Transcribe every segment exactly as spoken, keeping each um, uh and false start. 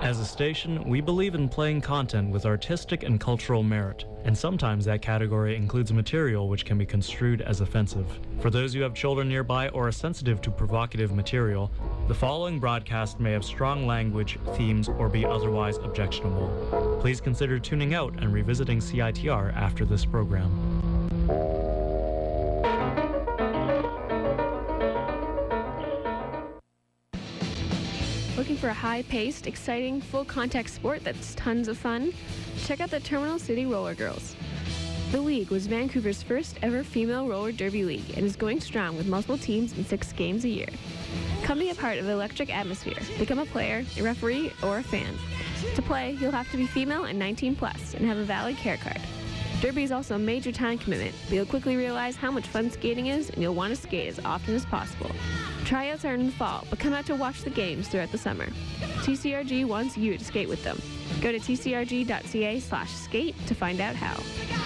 As a station, we believe in playing content with artistic and cultural merit, and sometimes that category includes material which can be construed as offensive. For those who have children nearby or are sensitive to provocative material, the following broadcast may have strong language, themes, or be otherwise objectionable. Please consider tuning out and revisiting C I T R after this program. Looking for a high-paced, exciting, full-contact sport that's tons of fun? Check out the Terminal City Roller Girls. The league was Vancouver's first ever female roller derby league and is going strong with multiple teams and six games a year. Come be a part of the electric atmosphere. Become a player, a referee, or a fan. To play, you'll have to be female and nineteen plus and have a valid care card. Derby is also a major time commitment, but you'll quickly realize how much fun skating is and you'll want to skate as often as possible. Tryouts are in the fall, but come out to watch the games throughout the summer. T C R G wants you to skate with them. Go to t c r g dot c a slash skate to find out how.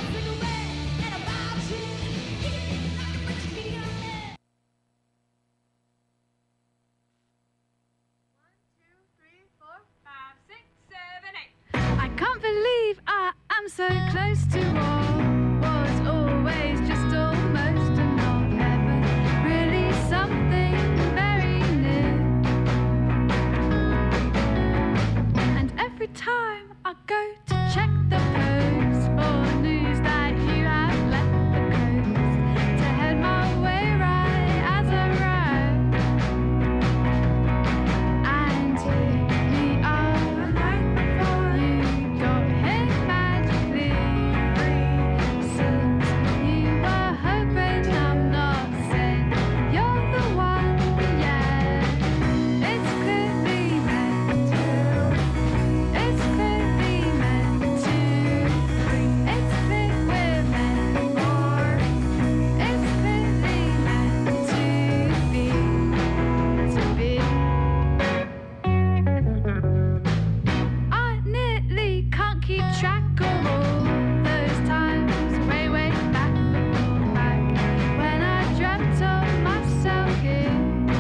I can't believe I am so close to what was always just almost and not ever really something very new. And every time I go to check the post for news that you have left the coast to head my way right as I ride. And here we are right before you got here magically. Seems you were hoping I'm not saying you're the one, yeah. It's clearly meant to. It's clearly meant to. It's clear we're meant for. It's clearly meant to be. To be. I nearly can't keep track of all those times way, way back before back when I dreamt of myself here.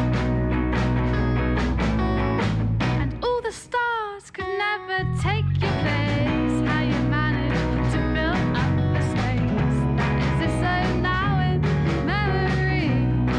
And all the stars could never take your place. How you managed to build up the space that exists so now in memory.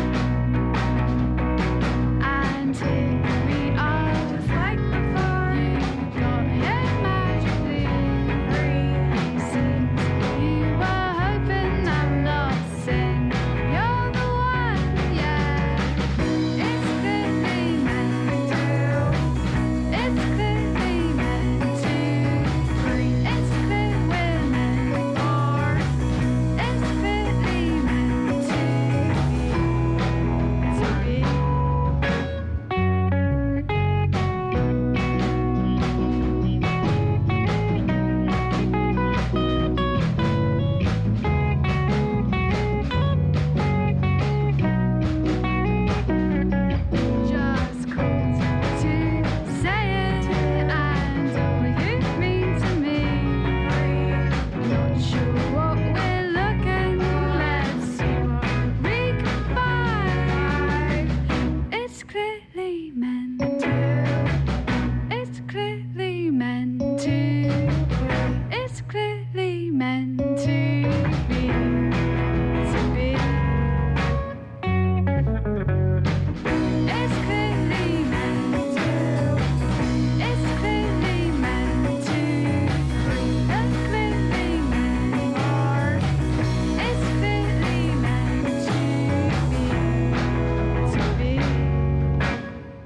And here we are, just like before. You got here magically. Seems you were hoping I'm not saying you're the one, yeah. It's clearly meant to. It's clearly meant to. It's clear we're meant for. It's clearly meant to be. Just called to say it, and all you mean to me. Not sure what we're looking for. Let's see what we can find. It's clearly meant to. It's clearly meant to. It's clearly meant to be. To be. It's clearly meant to. It's clearly meant to. It's clearly meant for. It's clearly meant to be. To be.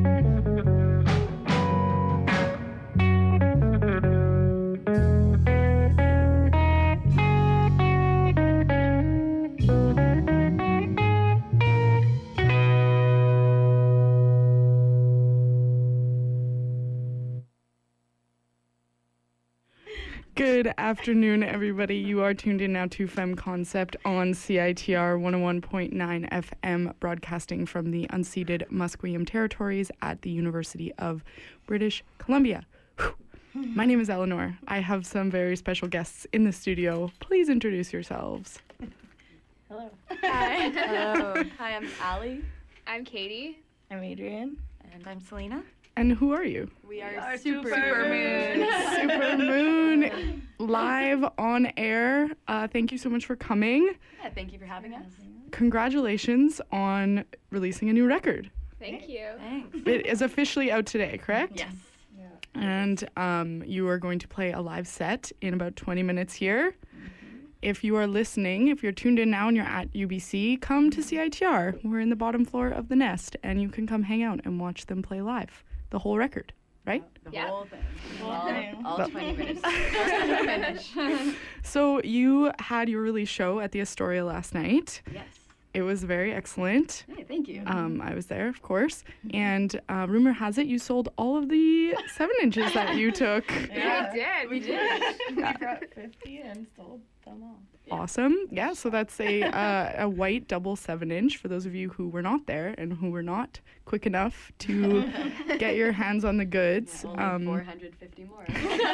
Good afternoon, everybody. You are tuned in now to Femme Concept on C I T R one oh one point nine F M, broadcasting from the unceded Musqueam territories at the University of British Columbia. Whew. My name is Eleanor. I have some very special guests in the studio. Please introduce yourselves. Hello. Hi. Hello. Hi, I'm Allie. I'm Katie. I'm Adrian. And I'm Selena. And who are you? We are, are Super, Super Moon. Super Moon, live on air. Uh, thank you so much for coming. Yeah, thank you for having us. Congratulations on releasing a new record. Thank you. Thanks. It is officially out today, correct? Yes. And um, you are going to play a live set in about twenty minutes here. If you are listening, if you're tuned in now and you're at U B C, come to C I T R. We're in the bottom floor of the Nest, and you can come hang out and watch them play live, the whole record, right? The Yeah. whole thing. whole All, thing. all The- twenty minutes. Finish. So you had your release show at the Astoria last night. Yes. It was very excellent. Hey, thank you. Um, I was there, of course. And uh, rumor has it you sold all of the seven inches that you took. Yeah. did. we did. We brought fifty and sold them all. Awesome. Yeah, so that's a uh, a white double seven inch for those of you who were not there and who were not quick enough to get your hands on the goods. Only Um, four hundred fifty more.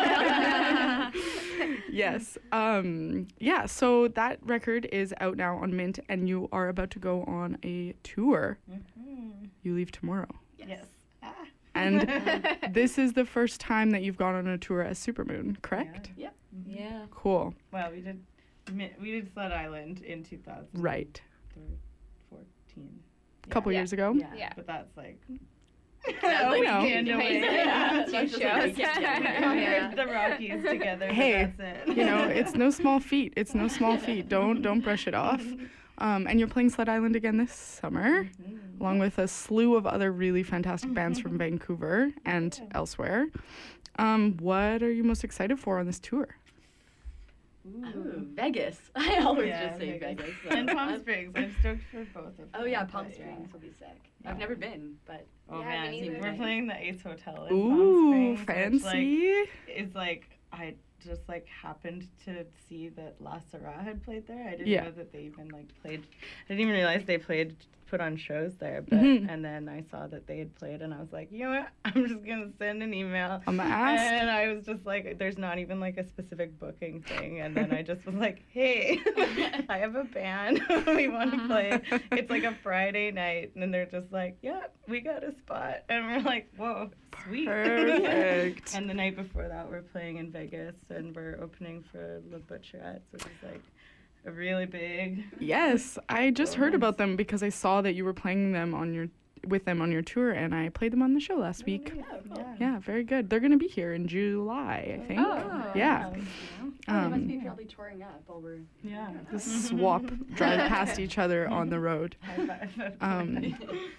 yes. Um, yeah, so that record is out now on Mint, and you are about to go on a tour. Mm-hmm. You leave tomorrow. Yes. Ah. And this is the first time that you've gone on a tour as Supermoon, correct? Yep. Yeah. Cool. Well, we did mi- we did Sled Island in two thousand Right. fourteen. A couple Yeah. years ago. Yeah. Yeah. But that's like That's We like know. weekend away. Yeah. Two That's just like a shows. weekend away. Compared Yeah. to the Rockies together. but Hey, that's it. You know, it's no small feat. It's no small feat. Don't don't brush it off. Um, and you're playing Sled Island again this summer, Mhm. along with a slew of other really fantastic bands from Vancouver and elsewhere. Um, what are you most excited for on this tour? Ooh, Vegas. I always Yeah, just say Vegas. Vegas. so And Palm I'm- Springs. I'm stoked for both of them. Oh yeah, but Palm Springs will be sick. Yeah. I've never been, but Oh Yeah, man, me neither. we're playing the Ace Hotel in Ooh, Palm Springs. Which, fancy. like, is like I just like happened to see that La Syrah had played there. I didn't Yeah. know that they even like played. I didn't even realize they played put on shows there. But Mhm. and then I saw that they had played, and I was like, you know what? I'm just gonna send an email. I'm gonna ask. And I was just like, there's not even like a specific booking thing. And then I just was like, hey, I have a band. We want to play. It's like a Friday night. And then they're just like, yeah, we got a spot. And we're like, whoa, sweet. Perfect. And the night before that, we're playing in Vegas and we're opening for Le Butcherettes, which is like a really big. Yes, I just heard about them because I saw that you were playing them on your with them on your tour, and I played them on the show last week. oh, cool. Yeah. Yeah, very good. They're gonna be here in July, I think. Oh, Yeah. Oh, they must Um, be probably touring up while we're. Yeah. The swap, drive past each other on the road. High five. Um,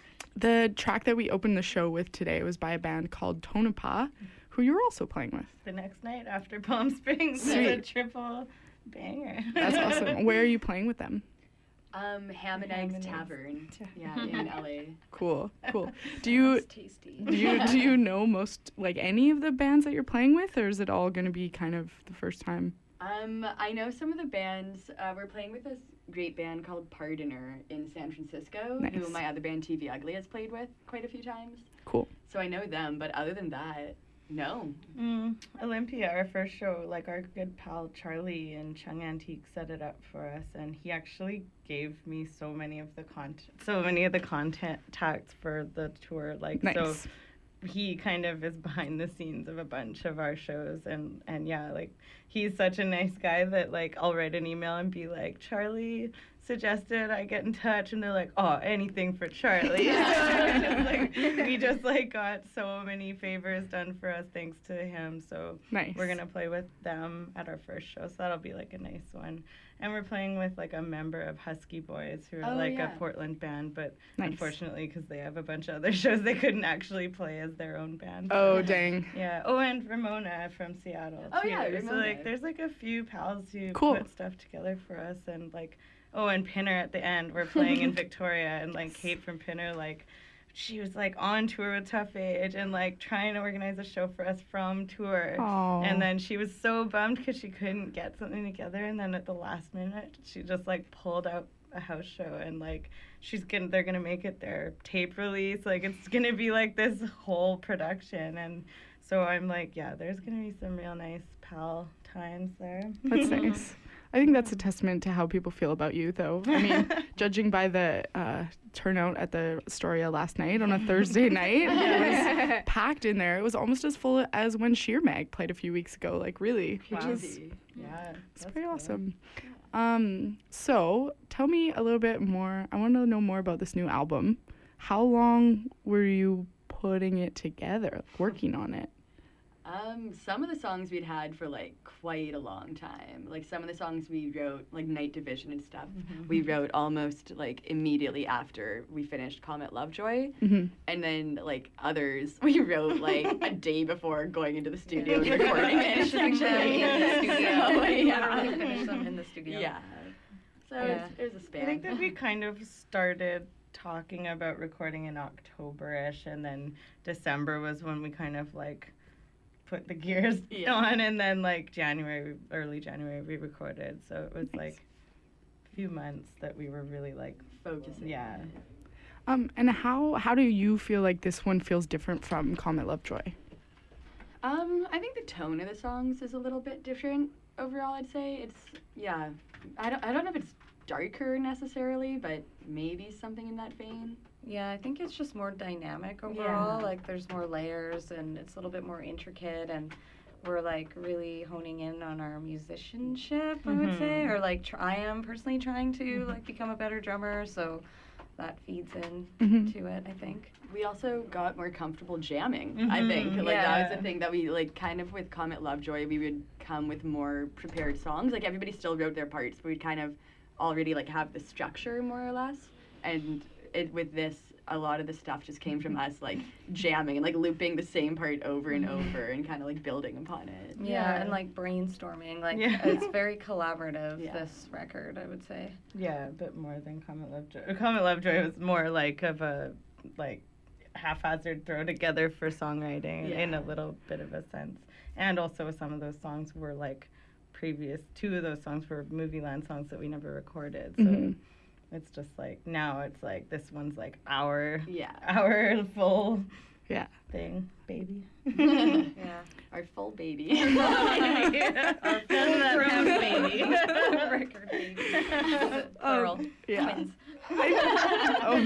the track that we opened the show with today was by a band called Tonopah, who you're also playing with. The next night after Palm Springs, it's a Sweet. triple banger. That's awesome. Where are you playing with them? Um, Ham and Ham Eggs and Eggs. Tavern. Yeah, in L A. Cool, cool. Do you Sounds tasty. do you do you know most like any of the bands that you're playing with, or is it all gonna be kind of the first time? Um, I know some of the bands. Uh, we're playing with this great band called Pardoner in San Francisco, Nice. who my other band T V Ugly has played with quite a few times. Cool. So I know them, but other than that, no. Mm, Olympia, our first show, like our good pal Charlie in Chung Antique set it up for us, and he actually gave me so many of the content, so many of the content tags for the tour. Like, Nice. so he kind of is behind the scenes of a bunch of our shows, and and yeah, like he's such a nice guy that like I'll write an email and be like, Charlie suggested I get in touch, and they're like, oh, anything for Charlie. So it's just, like, we just like got so many favors done for us thanks to him. So Nice. we're gonna play with them at our first show, so that'll be like a nice one. And we're playing with like a member of Husky Boys, who are Oh, like yeah. a Portland band, but Nice. unfortunately, because they have a bunch of other shows, they couldn't actually play as their own band. Oh dang. Yeah. Oh, and Ramona from Seattle. Oh, too. yeah, So Ramona. like, there's like a few pals who Cool. put stuff together for us, and like, oh, and Pinner at the end. We're playing in Victoria, and like Kate from Pinner, like, she was like on tour with Tough Age and like trying to organize a show for us from tour. Oh. And then she was so bummed because she couldn't get something together, and then at the last minute, she just like pulled out a house show, and like she's gonna they're gonna make it their tape release. Like it's gonna be like this whole production, and so I'm like, yeah, there's gonna be some real nice pal times there. That's nice. I think that's a testament to how people feel about you, though. I mean, judging by the uh, turnout at the Astoria last night on a Thursday night, it was packed in there. It was almost as full as when Sheer Mag played a few weeks ago. Like, really, which Wow. is Yeah. it's that's pretty cool. awesome. Um, so tell me a little bit more. I want to know more about this new album. How long were you putting it together, working on it? Um, some of the songs we'd had for like quite a long time. Like some of the songs we wrote, like Night Division and stuff, we wrote almost like immediately after we finished Comet Lovejoy. Mm-hmm. And then like others we wrote like a day before going into the studio and recording it. Finishing them in the studio. yeah. Literally finish them in the studio. Yeah. So Yeah. it's, there's a span. I think that we kind of started talking about recording in October-ish, and then December was when we kind of like put the gears Yeah. on, and then like January, early January, we recorded. So it was Nice. like a few months that we were really like, focusing. yeah. on it. Um, and how how do you feel like this one feels different from Comet Lovejoy? Um, I think the tone of the songs is a little bit different overall. I'd say it's yeah. I don't I don't know if it's darker necessarily, but maybe something in that vein. Yeah, I think it's just more dynamic overall. Yeah. Like there's more layers and it's a little bit more intricate, and we're like really honing in on our musicianship, I would say, Mhm. or like tr- I am personally trying to like become a better drummer, so that feeds in Mhm. to it, I think. We also got more comfortable jamming, I Mhm, think. Like that was yeah. the thing that we like kind of with Comet Lovejoy, we would come with more prepared songs. Like everybody still wrote their parts, but we'd kind of already like have the structure more or less. And it with this a lot of the stuff just came from us like jamming and like looping the same part over and over and kind of like building upon it. Yeah, Yeah. and like brainstorming. Like Yeah. it's very collaborative, Yeah. this record, I would say. Yeah, a bit more than Comet Lovejoy. Comet Lovejoy was more like of a like haphazard throw together for songwriting Yeah. in a little bit of a sense. And also some of those songs were like previous two of those songs were Movie Land songs that we never recorded. So Mhm. it's just like now it's like this one's like our Yeah. our full Yeah. thing, baby. Yeah. Our full baby. Yeah. Our full full-grown baby. Record baby. Plural. Um, yeah. Twins. Oh,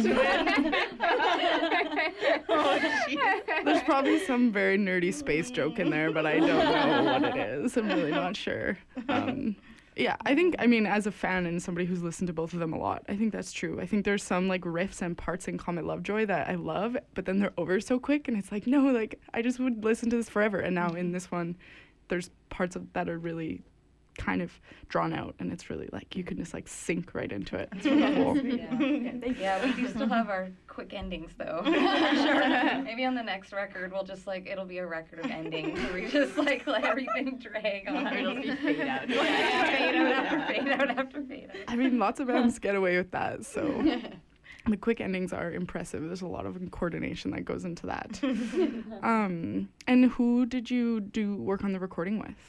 Oh, jeez. There's probably some very nerdy space joke in there, but I don't know what it is. I'm really not sure. Um, yeah, I think, I mean, as a fan and somebody who's listened to both of them a lot, I think that's true. I think there's some like riffs and parts in Comet Lovejoy that I love, but then they're over so quick, and it's like, no, like I just would listen to this forever. And now in this one, there's parts of that are really kind of drawn out, and it's really like you can just like sink right into it. It's really cool. Yeah. Yeah, we do still have our quick endings though. For sure. Maybe on the next record we'll just like it'll be a record of endings where we just like let everything drag on. It'll be fade out. Yeah, yeah, fade out after fade out after fade out. I mean, lots of bands get away with that, so the quick endings are impressive. There's a lot of coordination that goes into that. Um, and who did you do work on the recording with?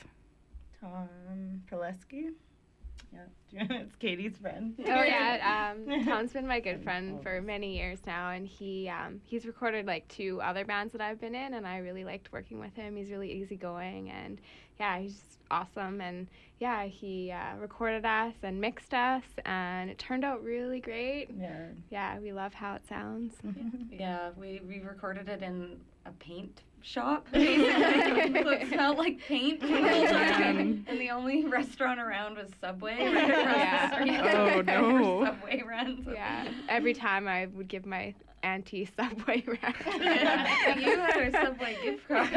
Tom Proleski. Yeah, it's Katie's friend. Oh yeah, um, Tom's been my good friend for many years now, and he um, he's recorded like two other bands that I've been in, and I really liked working with him. He's really easygoing, and yeah, he's just awesome. And yeah, he uh, recorded us and mixed us, and it turned out really great. Yeah. Yeah, we love how it sounds. Yeah, we, we recorded it in a paint shop, basically. So it smelled like paint the whole time. And the only restaurant around was Subway right across Yeah. the street. Oh, no. Subway ran. So. Yeah, every time I would give my auntie Subway rent. Yeah. You had a Subway gift card.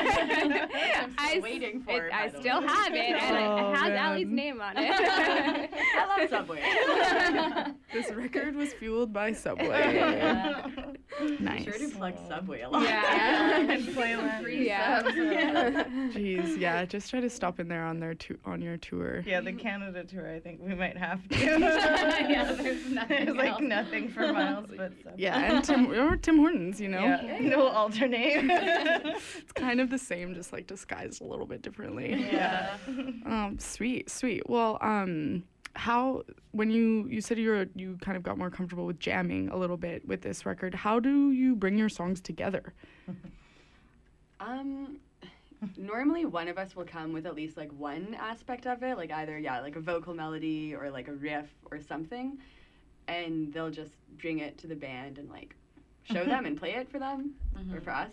I'm I still s- waiting for it, it. I by the still way. have it, and Oh, it has man. Allie's name on it. I love Subway. This record was fueled by Subway. Yeah. Nice. Sure to plug Subway a lot. Yeah. And Playland. Free Yeah. subs. Jeez, yeah. Just try to stop in there on their tu- on your tour. Yeah, the Canada tour, I think we might have to. Yeah, there's nothing There's like else. nothing for Miles but stuff. Yeah, and Tim or Tim Hortons, you know. Yeah, no alternate. It's kind of the same, just like disguised a little bit differently. Yeah. Um, sweet, sweet. Well, um, how when you you said you were you kind of got more comfortable with jamming a little bit with this record. How do you bring your songs together? Um, normally one of us will come with at least like one aspect of it, like either yeah, like a vocal melody or like a riff or something, and they'll just bring it to the band and like show them and play it for them Mm-hmm. or for us.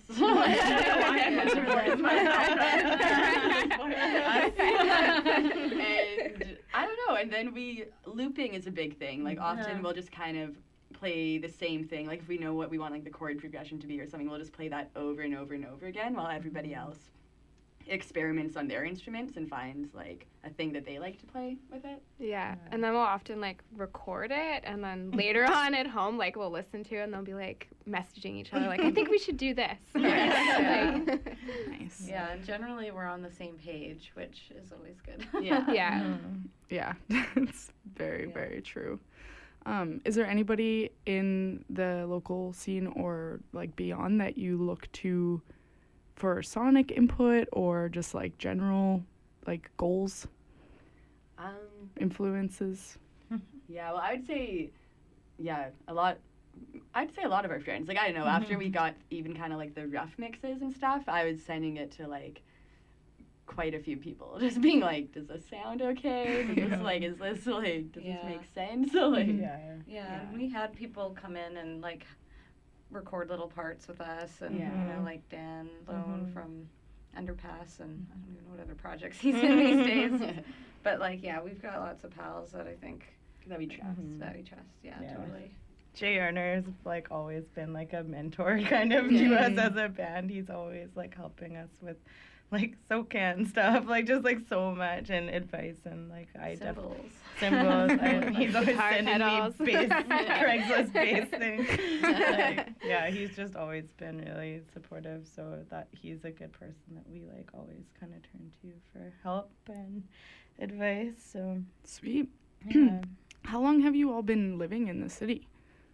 And I don't know, and then we looping is a big thing. Like often Yeah. we'll just kind of play the same thing. Like if we know what we want like the chord progression to be or something, we'll just play that over and over and over again while everybody else experiments on their instruments and finds like a thing that they like to play with it. Yeah, and then we'll often like record it, and then later on at home, like we'll listen to it, and they'll be like messaging each other, like, "I think we should do this." Like, Nice. Yeah, and generally we're on the same page, which is always good. Yeah. yeah. Yeah, it's very, Yeah. very true. Um, is there anybody in the local scene or like beyond that you look to for sonic input or just like general like goals, Um, influences? yeah, well, I would say, yeah, a lot. I'd say a lot of our friends. Like I don't know. After we got even kind of like the rough mixes and stuff, I was sending it to like quite a few people, just being like, "Does this sound okay? Does this like, is this like, does Yeah. this make sense?" So like, Yeah. Yeah, and we had people come in and like record little parts with us, and Yeah. you know, like Dan Lone Mhm. from Underpass, and I don't even know what other projects he's in these days. But like, yeah, we've got lots of pals that I think that we trust. Mhm. that we trust. Yeah, Yeah. totally. Jay Arner's like always been like a mentor kind of Yeah. to us as a band. He's always like helping us with like SoCan stuff, like just like so much and advice and like I definitely Symbols. symbols. I, he's always Guitar sending pedals. me bass, Craigslist bass things. Like, yeah, he's just always been really supportive. So that he's a good person that we like always kind of turn to for help and advice. So Sweet. yeah. How long have you all been living in the city?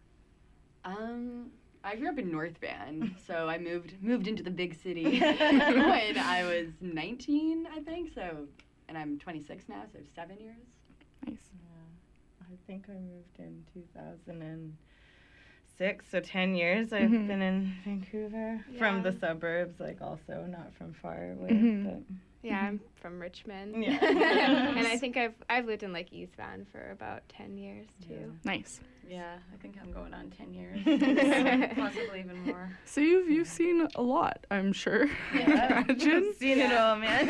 Um, I grew up in North Van, so I moved moved into the big city when I was nineteen, I think. So, and I'm twenty-six now, so seven years. Nice. Yeah, I think I moved in two thousand six, so ten years I've Mhm. been in Vancouver from the Yeah. suburbs, like also not from far away. Mhm. But Yeah, I'm from Richmond. Yeah. And I think I've I've lived in like East Van for about ten years too. Nice. Yeah, I think I'm going on ten years, possibly even more. So you've you've seen a lot, I'm sure. yeah, Imagine. seen it all, man.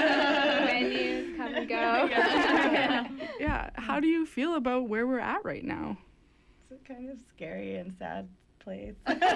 Menus come and go. Yeah. Yeah. How do you feel about where we're at right now? It's a kind of scary and sad place.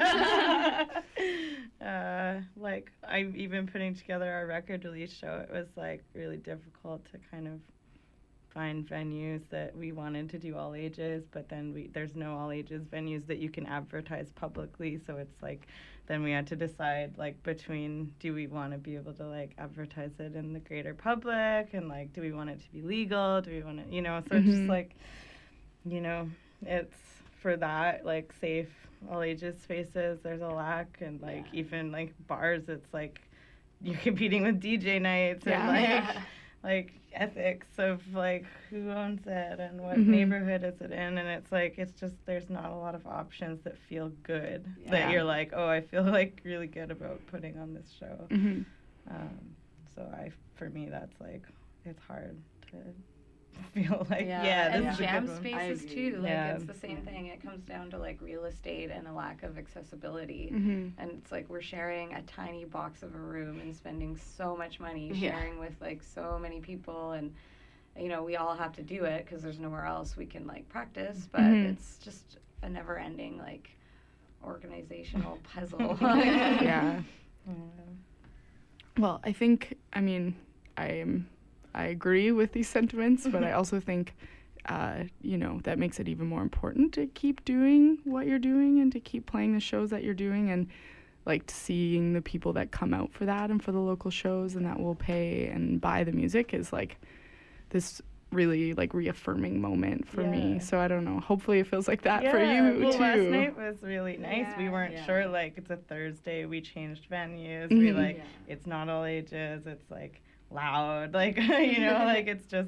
uh, like I'm even putting together our record release show. It was like really difficult to kind of find venues that we wanted to do all ages, but then we there's no all ages venues that you can advertise publicly. So it's like then we had to decide like between do we want to be able to like advertise it in the greater public and like do we want it to be legal? Do we want to you know? So it's Mhm. just like you know it's for that like safe all ages spaces. There's a lack and like Yeah. even like bars. It's like you're competing with D J nights Yeah. and like Yeah. like ethics of like who owns it and what Mhm. neighborhood is it in, and it's like it's just there's not a lot of options that feel good Yeah. that you're like oh I feel like really good about putting on this show. Mm-hmm. Um, so I for me that's like it's hard to feel like yeah, and this is a jam good one. spaces I too. agree. Like Yeah. it's the same thing. It comes down to like real estate and a lack of accessibility. Mm-hmm. And it's like we're sharing a tiny box of a room and spending so much money Yeah. sharing with like so many people, and you know we all have to do it because there's nowhere else we can like practice. But Mhm. it's just a never-ending like organizational puzzle. Yeah. Yeah. Well, I think, I mean, I am, I agree with these sentiments, but I also think, uh, you know, that makes it even more important to keep doing what you're doing and to keep playing the shows that you're doing and like seeing the people that come out for that and for the local shows and that will pay and buy the music is like this really like reaffirming moment for me. Yeah. So I don't know. Hopefully it feels like that yeah, for you well, too. last night was really nice. We Yeah. weren't Yeah. sure, like, it's a Thursday. We changed venues. We, Mhm. like, Yeah. it's not all ages. It's, like, loud. Like, you know, like, it's just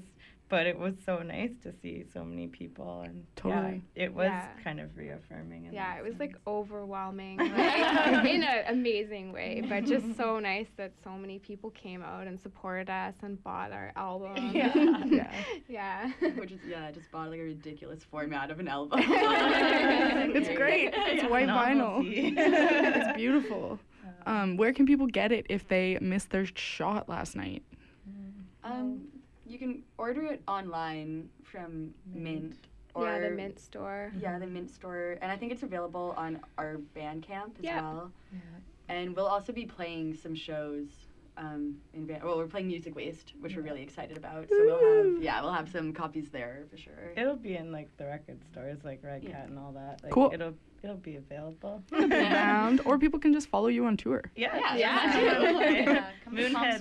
but it was so nice to see so many people, and Totally. yeah, it was Yeah. kind of reaffirming. In Yeah, that it was like sense. overwhelming, like, in an amazing way, but just so nice that so many people came out and supported us and bought our album. Yeah. Yeah. Yeah. Which is, yeah, I just bought like a ridiculous format of an album. It's great. It's Yeah. white vinyl. Novelty. It's beautiful. Um, where can people get it if they missed their shot last night? Um, you can order it online from Mint. Or, Yeah, the Mint store. Yeah, the Mint store. And I think it's available on our Bandcamp as Yeah. well. And we'll also be playing some shows. Um, in Van- well, we're playing Music Waste, which we're really excited about. So we'll have, yeah, we'll have some copies there for sure. It'll be in like the record stores, like Red Yeah. Cat and all that. Like, Cool. It'll it'll be available. Around, or people can just follow you on tour. Yeah. Yeah. Yeah. Yeah, come to Palm Moonhead.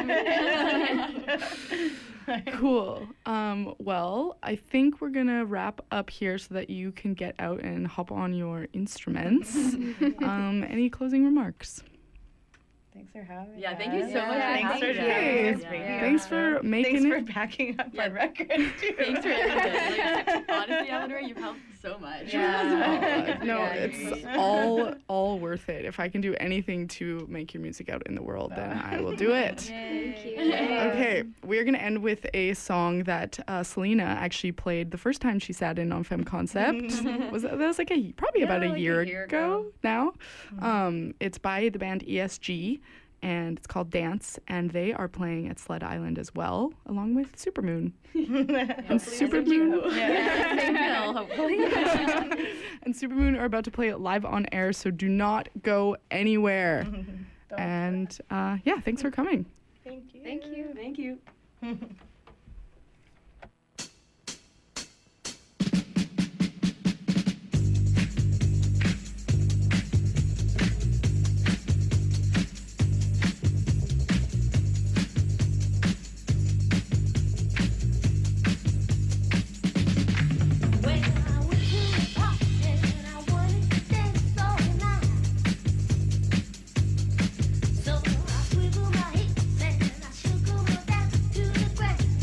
Springs. Cool. Um, well, I think we're gonna wrap up here so that you can get out and hop on your instruments. um, any closing remarks? Thanks for having Yeah, us. thank you so Yeah, much for Thanks for having joining us. us. Yeah. Vicky. Thanks for making Thanks it. for backing up Yeah. our records too. Thanks for everything. Like, honestly, Eleanor, you've helped so much. Yeah. No, Yeah, it's great. all all worth it. If I can do anything to make your music out in the world, then I will do it. Thank you. Okay, we're gonna end with a song that uh, Selena actually played the first time she sat in on Femme Concept. was that, that was like a probably Yeah, about a like a year, year ago, ago. now. Um, it's by the band E S G, and it's called Dance, and they are playing at Sled Island as well, along with Supermoon. And Supermoon. Yeah, same bill, hopefully. and Supermoon are about to play it live on air, so do not go anywhere. Don't- And uh, yeah, thanks for coming. Thank you. Thank you. Thank you. When I went to the party and I wanted to dance all night, so I wiggled my hips and I shook 'em down to the ground.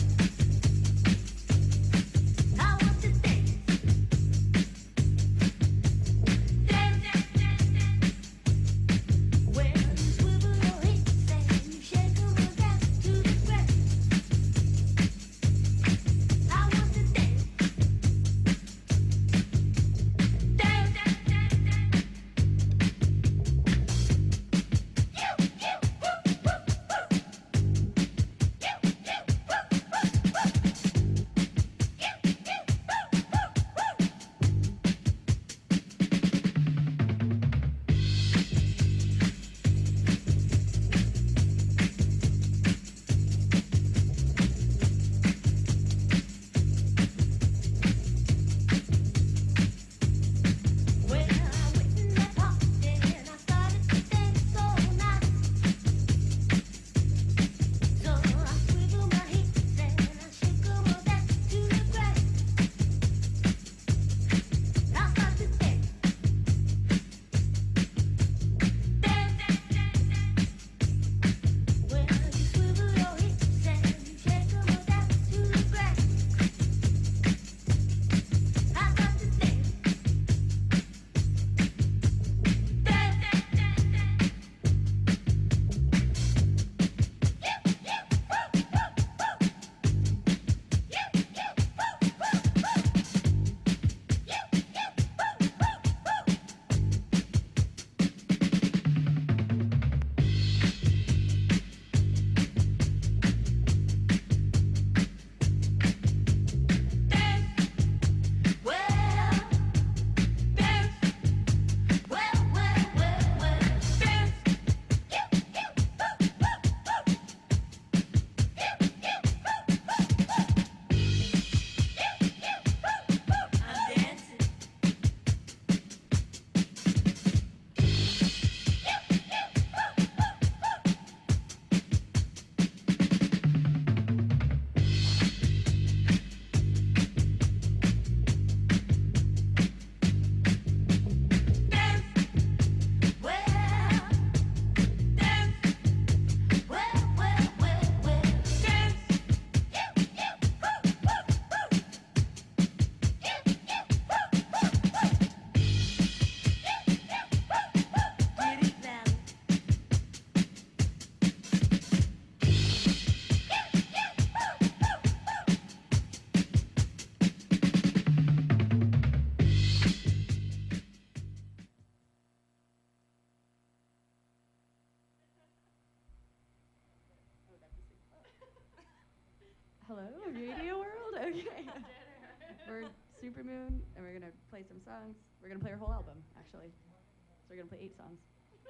Hello, radio world? Okay. We're Supermoon, and we're gonna play some songs. We're gonna play our whole album, actually. So we're gonna play eight songs.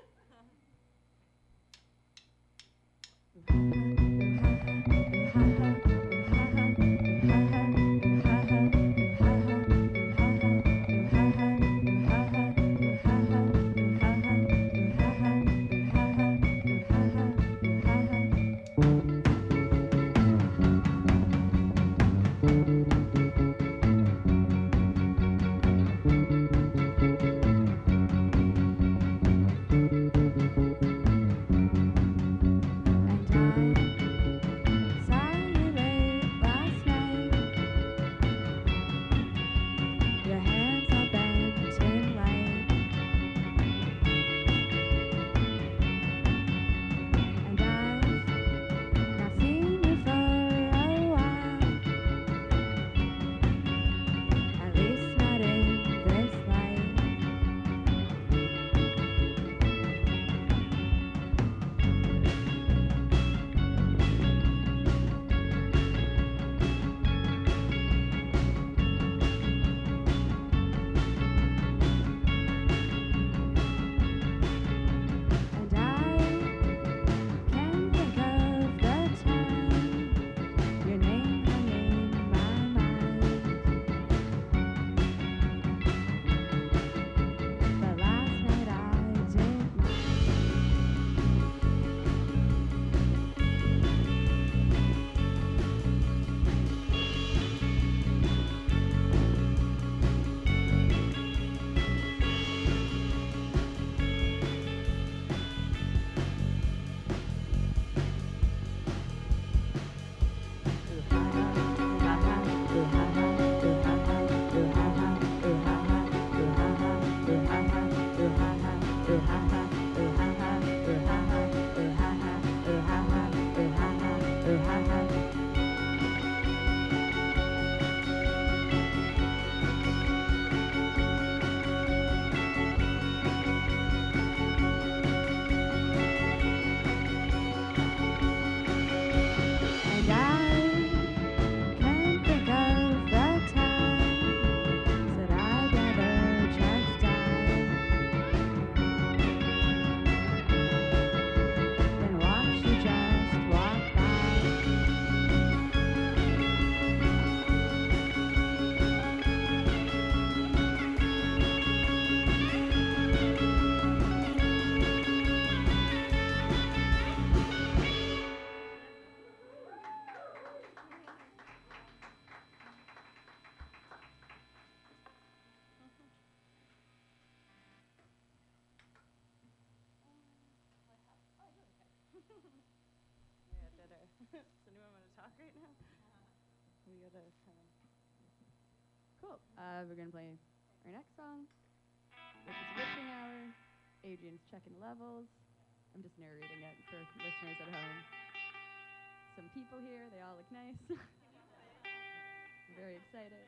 Does anyone want to talk right now? We gotta kind of. Cool. Uh, we're gonna play our next song, which is Witching Hour. Adrian's checking levels. I'm just narrating it for listeners at home. Some people here, they all look nice. I'm very excited.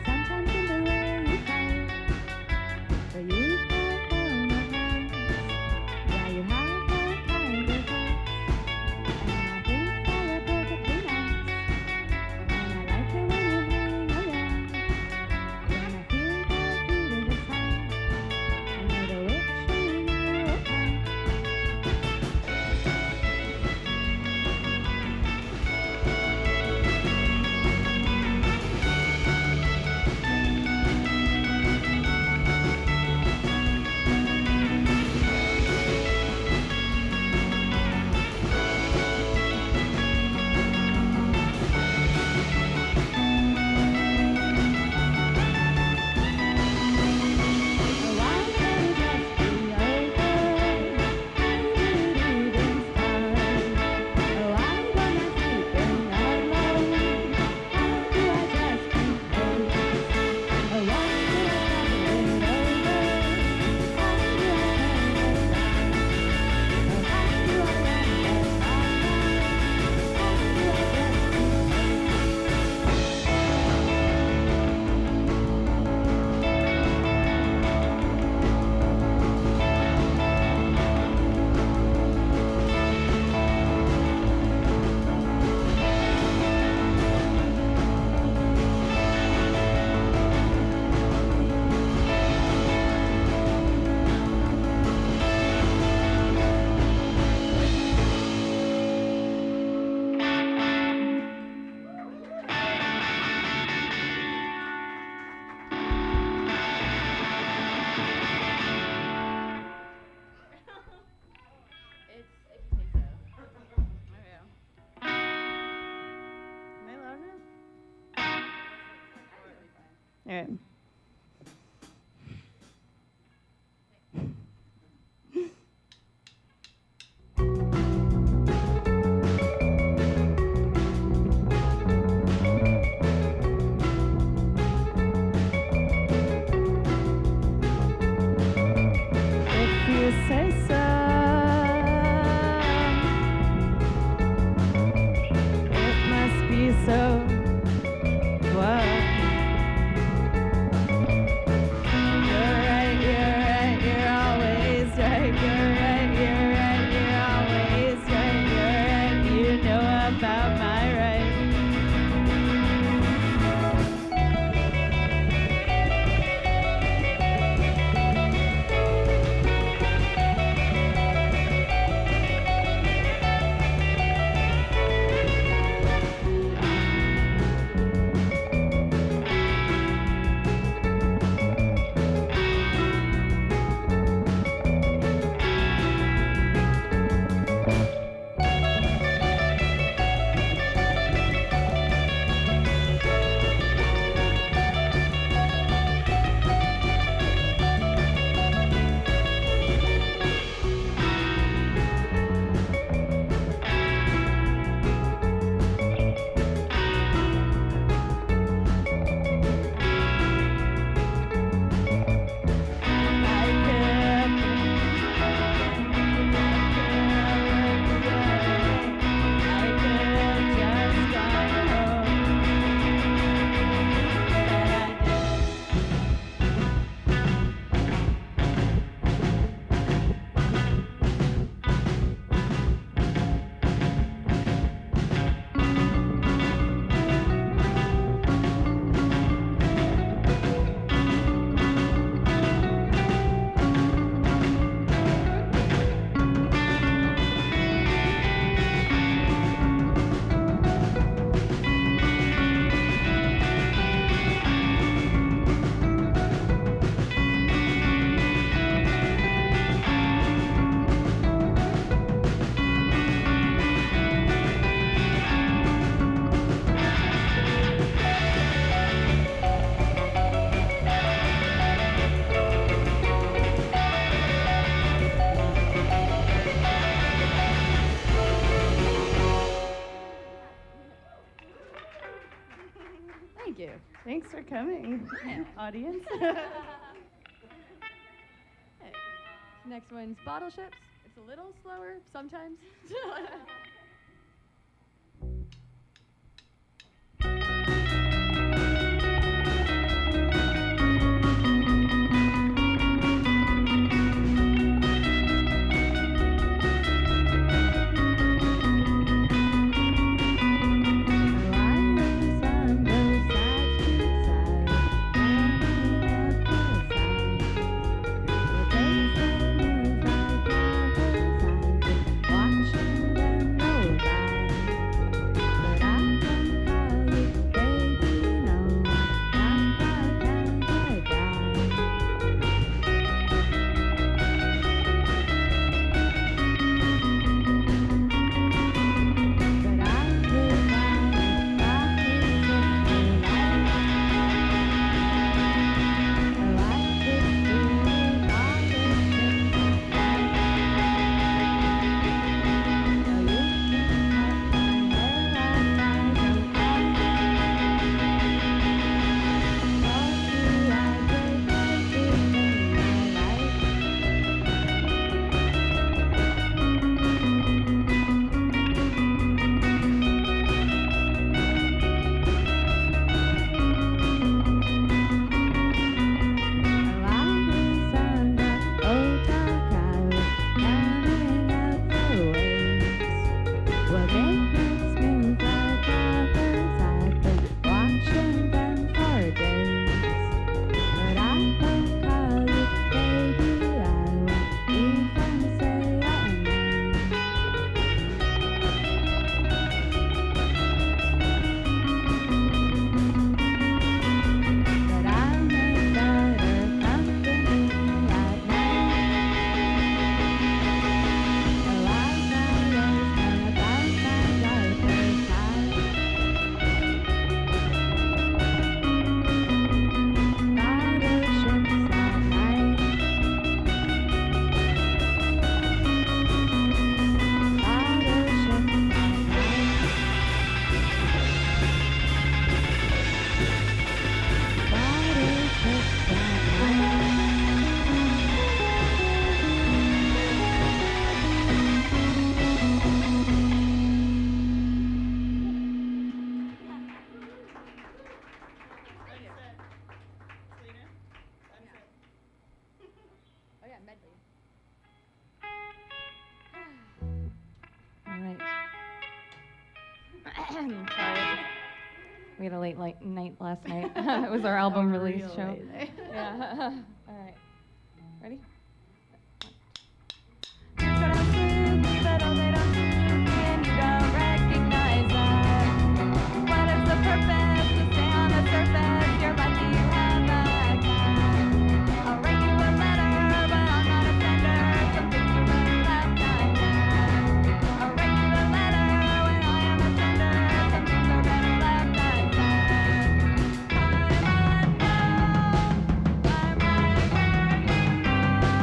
But you've got all my eyes. All right. If you say so, it must be so. Whoa. You're right, you're right, you're always right. You're right, you're right, you're always right. You're right, you know about my right. Thank you. Thanks for coming, audience. Next one's Bottle Ships. It's a little slower sometimes. Watching them Sorry. We had a late light night last night. It was our album A release real show. late night. Yeah. All right. Ready? Pero they don't see and you don't recognize them. What is the purpose to stay on the surface? You're lucky you have a cat. I'll write you a letter, but I'm not a sender. Some things you learn last time. I'll write you a letter when I am a sender. Some things are better left unsaid. I'm unknown. I'm right where you know.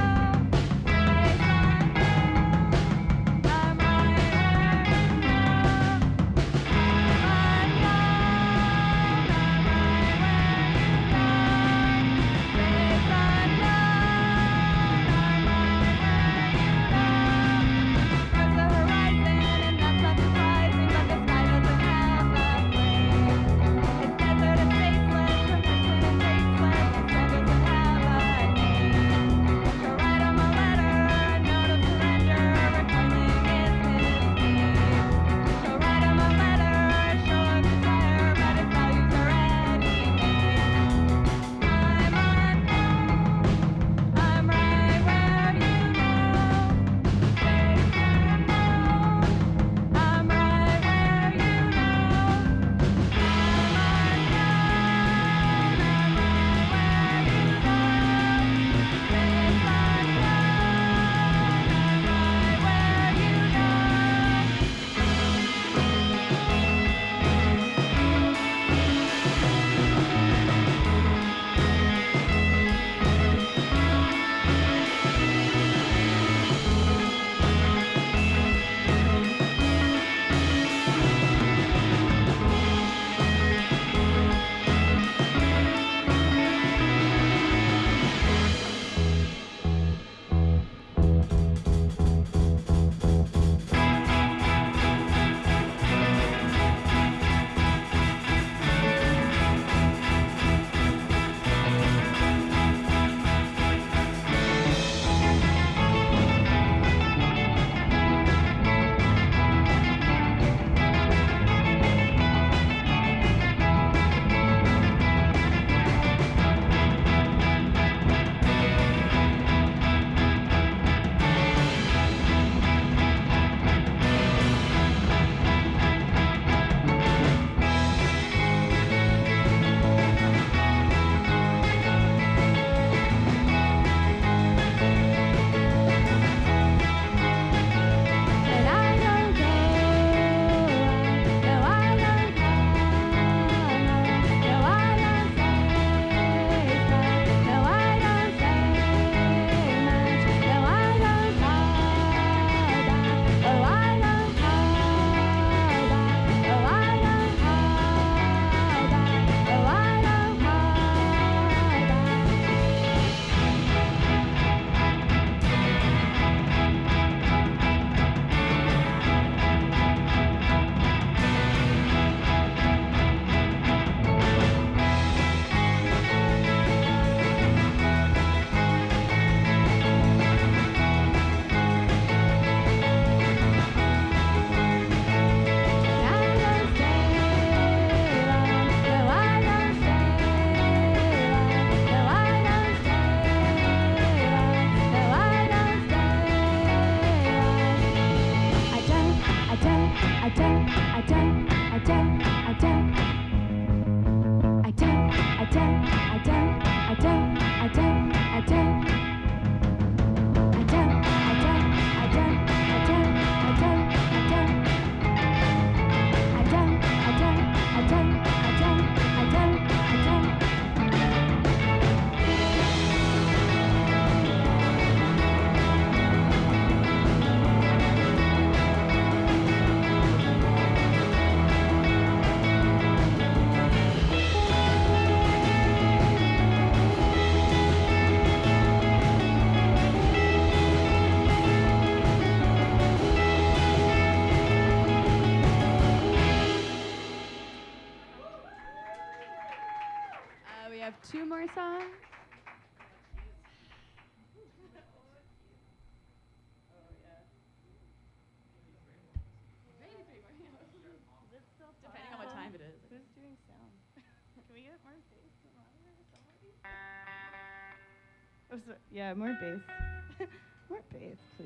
Oh, so, yeah, more bass. More bass, please.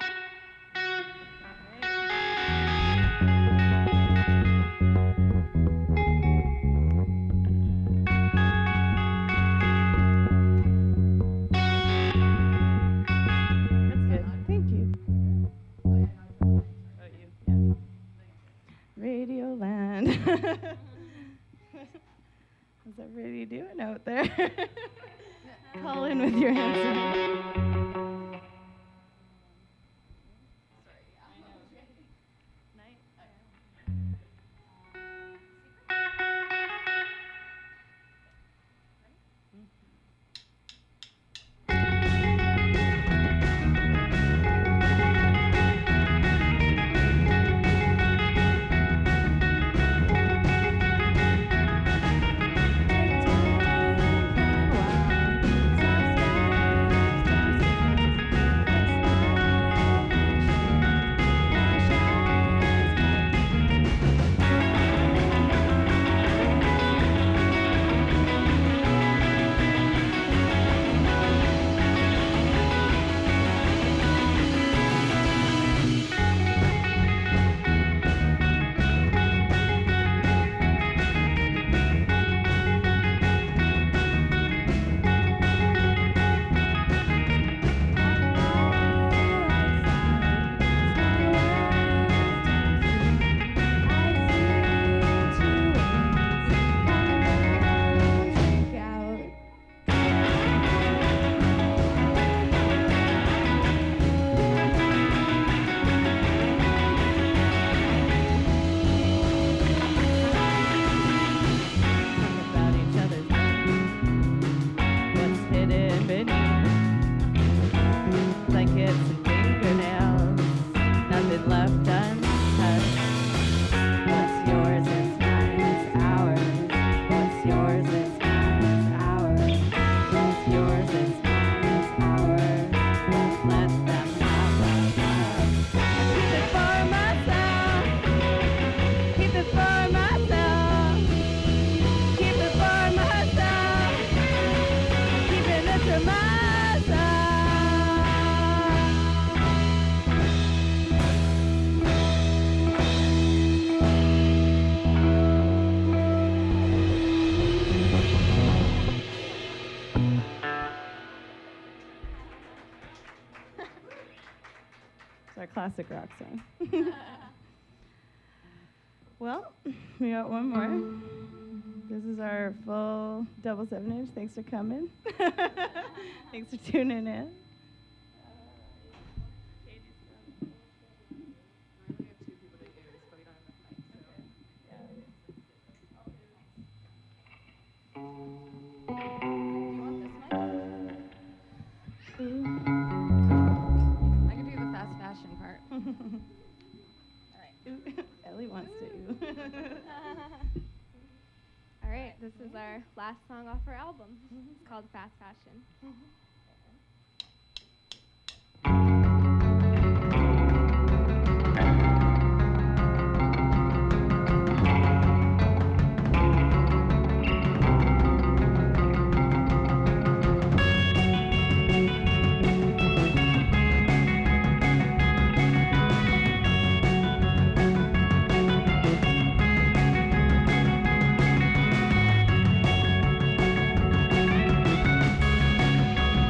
That's good. Thank you. Oh, you. Yeah. Radio Land. How's everybody doing out there? Call in with your answer. Classic rock song. Well, we got one more. This is our full double seven inch. Thanks for coming. Thanks for tuning in. Ellie wants to. All right, this is our last song off our album. It's called Fast Fashion. Thank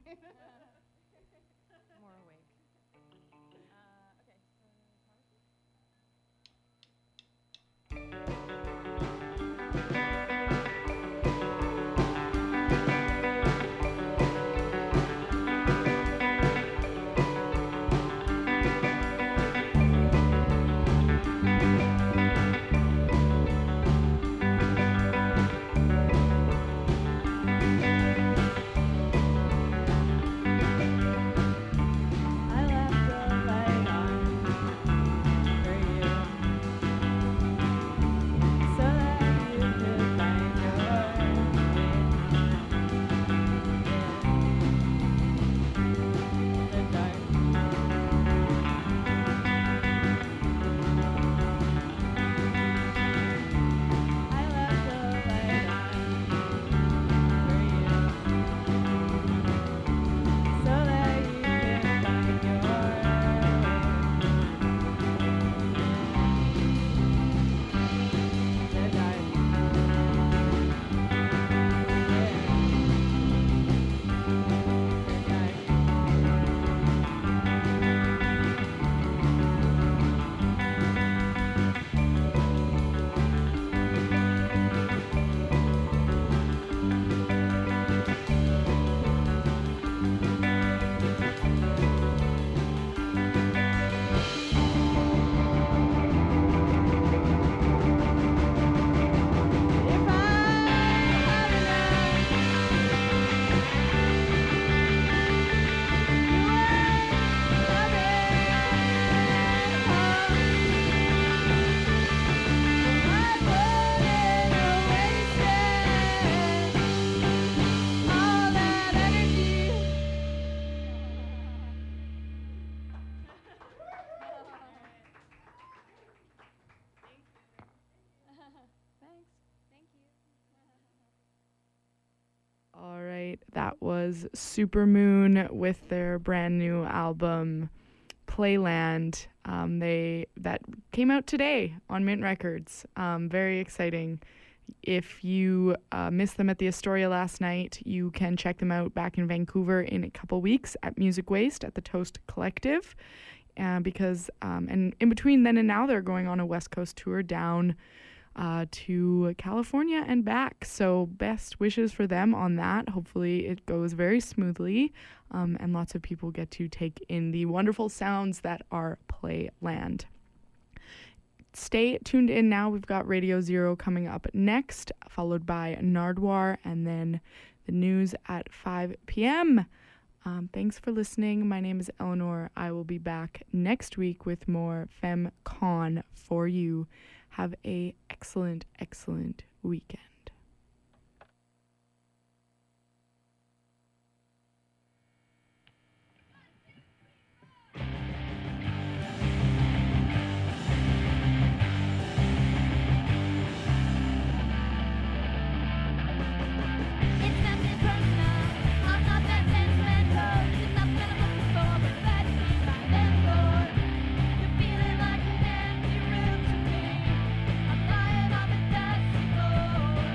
More awake. Uh, okay. I left the light on for you, so that you could find your way in the dark. I left the light on for you, so that you could find your way in the dark. If I had enough, you would love it all. I wouldn't waste all that energy. Thanks. Thank you. All right, that was Supermoon with their brand new album Playland. Um, they that came out today on Mint Records. Um, very exciting. If you uh, missed them at the Astoria last night, you can check them out back in Vancouver in a couple weeks at Music Waste at the Toast Collective. Uh, because um, and in between then and now, they're going on a West Coast tour down uh, to California and back. So best wishes for them on that. Hopefully it goes very smoothly, um, and lots of people get to take in the wonderful sounds that are Playland. Stay tuned in now. We've got Radio Zero coming up next, followed by Nardwar, and then the news at five p.m. Um, thanks for listening. My name is Eleanor. I will be back next week with more FemCon for you. Have a excellent, excellent weekend. It's nothing personal. I'm not that sentimental. It's not that I'm looking for, but that's me, my landlord. You're feeling like an empty room to me. I'm lying on the dusty floor.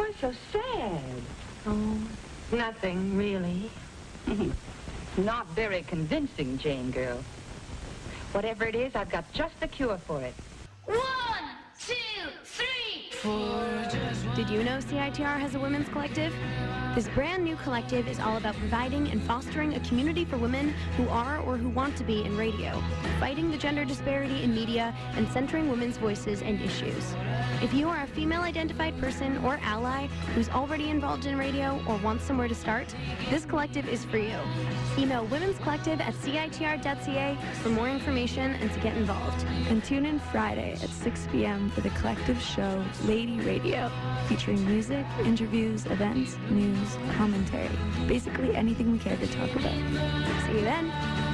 You're so sad. Oh, nothing, really. Not very convincing, Jane girl. Whatever it is, I've got just the cure for it. One, two, three, four. Did you know C I T R has a women's collective? This brand new collective is all about providing and fostering a community for women who are or who want to be in radio, fighting the gender disparity in media, and centering women's voices and issues. If you are a female-identified person or ally who's already involved in radio or wants somewhere to start, this collective is for you. Email Women's Collective at C I T R dot C A for more information and to get involved. And tune in Friday at six p m for the collective show Lady Radio, featuring music, interviews, events, news, commentary, basically anything we care to talk about. See you then.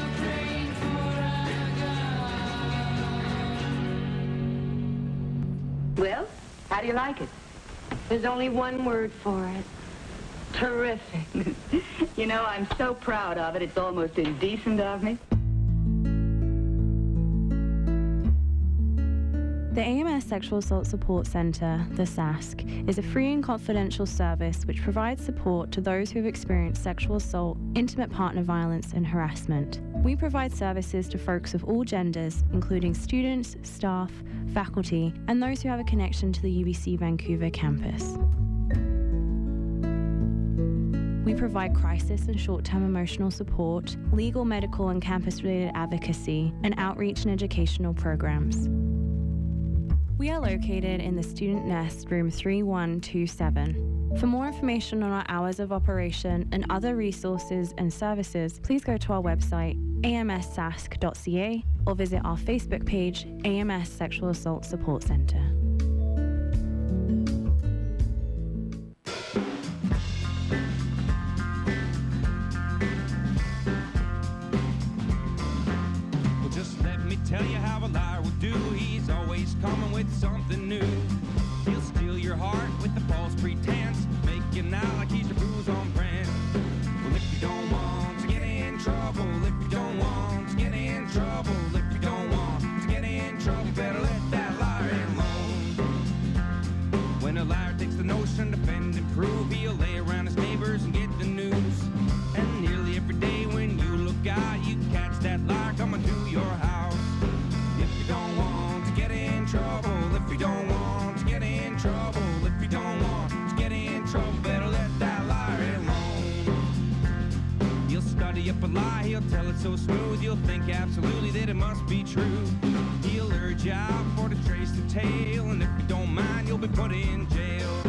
Well, how do you like it? There's only one word for it. Terrific. You know, I'm so proud of it, it's almost indecent of me. The A M S Sexual Assault Support Centre, the S A S C, is a free and confidential service which provides support to those who have experienced sexual assault, intimate partner violence and harassment. We provide services to folks of all genders, including students, staff, faculty, and those who have a connection to the U B C Vancouver campus. We provide crisis and short-term emotional support, legal, medical and campus-related advocacy, and outreach and educational programs. We are located in the Student Nest, room three one two seven. For more information on our hours of operation and other resources and services, please go to our website, a m s sask dot c a, or visit our Facebook page, A M S Sexual Assault Support Centre. Well, just let me tell you how a liar will do. He's always coming with something new. He'll steal your heart with the false pretense, making out like he's your booze on brand. Well, if you don't want to get in trouble, if you don't want to get in trouble, if you don't want to get in trouble, better let that liar alone. When a liar takes the notion to bend and prove, he'll lay around his neighbors and get the news. And nearly every day when you look out, you catch that liar coming to your house. If you don't want to get in trouble, if you don't want to get in trouble, if you don't want to get in trouble, better let that liar alone. He'll study up a lie, he'll tell it so smooth, you'll think absolutely that it must be true. He'll urge you out for to trace the tale, and if you don't mind, you'll be put in jail.